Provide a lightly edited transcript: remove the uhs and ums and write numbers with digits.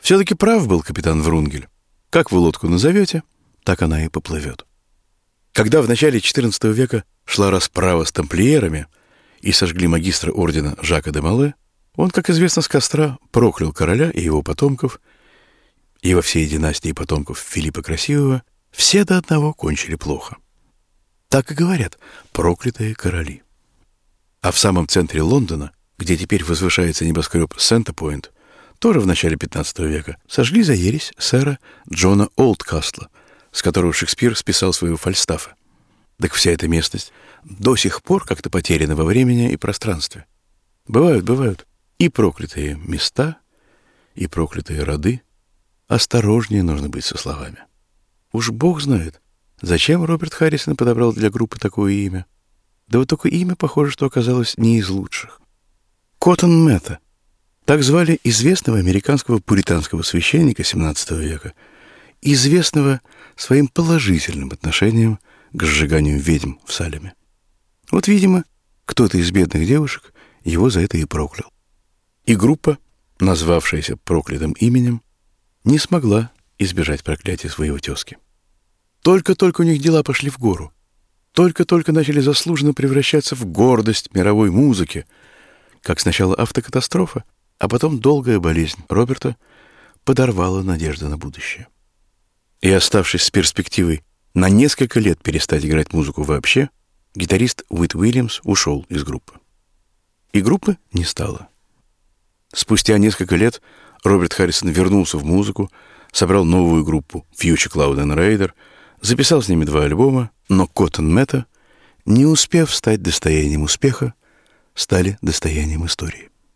Все-таки прав был капитан Врунгель. Как вы лодку назовете, так она и поплывет. Когда в начале XIV века шла расправа с тамплиерами и сожгли магистра ордена Жака де Мале, он, как известно, с костра проклял короля и его потомков, и во всей династии потомков Филиппа Красивого все до одного кончили плохо. Так и говорят проклятые короли. А в самом центре Лондона, где теперь возвышается небоскреб Сент-Пойнт, тоже в начале XV века сожгли за ересь сэра Джона Олдкастла, с которого Шекспир списал своего Фальстафа. Так вся эта местность до сих пор как-то потеряна во времени и пространстве. Бывают и проклятые места, и проклятые роды. Осторожнее нужно быть со словами. Уж Бог знает, зачем Роберт Харрисон подобрал для группы такое имя. Да вот такое имя, похоже, что оказалось не из лучших. Коттон Мэтта. Так звали известного американского пуританского священника XVII века, известного своим положительным отношением к сжиганию ведьм в Салеме. Вот, видимо, кто-то из бедных девушек его за это и проклял. И группа, назвавшаяся проклятым именем, не смогла избежать проклятия своего тезки. Только-только у них дела пошли в гору. Только-только начали заслуженно превращаться в гордость мировой музыки, как сначала автокатастрофа, а потом долгая болезнь Роберта подорвала надежды на будущее. И, оставшись с перспективой на несколько лет перестать играть музыку вообще, гитарист Уит Уильямс ушел из группы. И группы не стало. Спустя несколько лет Роберт Харрисон вернулся в музыку, собрал новую группу Future Cloud and Raider, записал с ними 2 альбома, но Коттон Мэтта, не успев стать достоянием успеха, стали достоянием истории.